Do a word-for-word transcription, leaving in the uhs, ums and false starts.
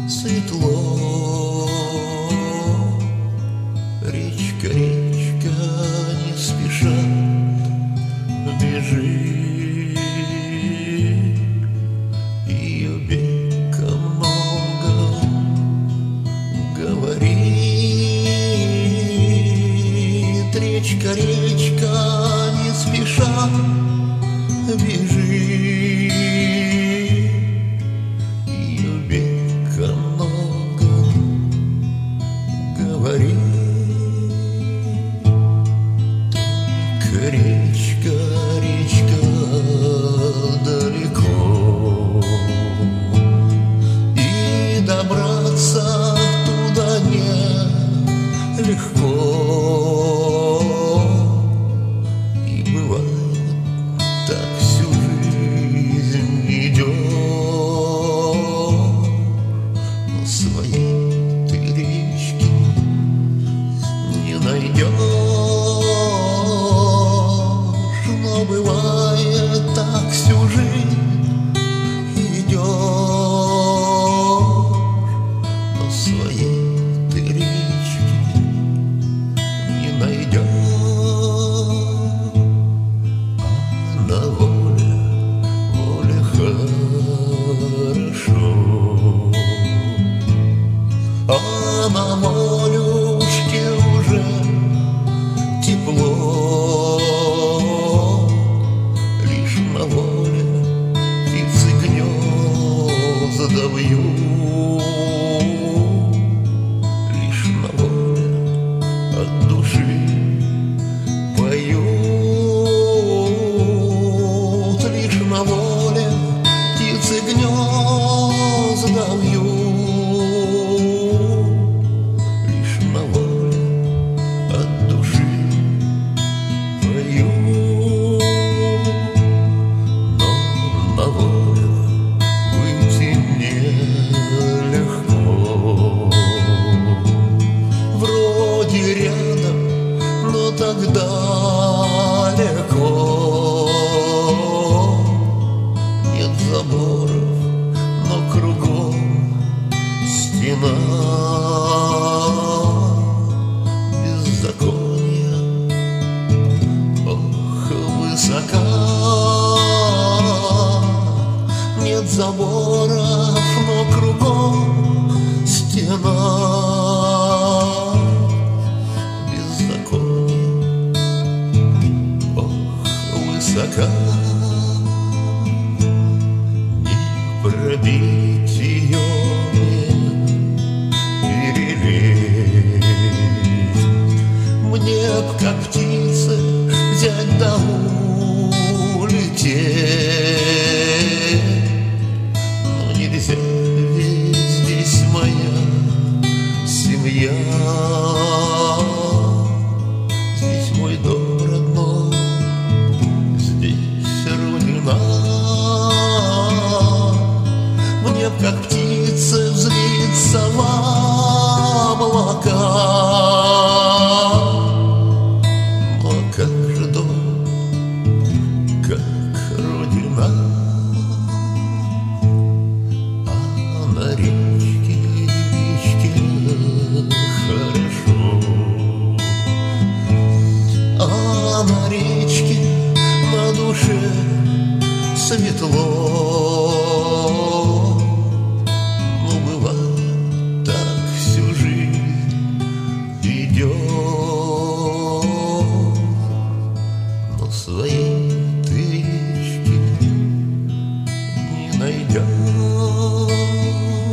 светло. Речка, речка, не спеша бежит, ее бега много говорит. Речка, речка, не спеша бежит, ее бега много говорит. Только речка, речка далеко, и добраться туда не легко. И бывает так всю жизнь идешь, но своей ты речки не найдешь. Но бывает так всю жизнь идешь, но своей ты речки не найдешь. А на воле, воле хорошо, а на волюшке уже тепло. Лишь на воле птицы гнезда вьют, лишь на воле от души поют. Лишь на воле птицы гнезда вьют, лишь на воле от души поют. Но на волю выйти нелегко. Вроде рядом, но так далеко. Нет заборов, но кругом стена. Беззаконие, ох, высока. Нет заборов, но кругом стена. Беззаконие, ох, высока. Не пробить ее, не перелезть. Мне б, как птицы, взять да улететь. Но нельзя, ведь здесь моя семья. Здесь мой дом родной, здесь родина. Мне б, как птицы, взвиться в облака. Но как же дом, как родина? А на речке, речке хорошо, а на речке на душе светло. Но бывает так всю жизнь идешь, но своей ты речки не найдешь.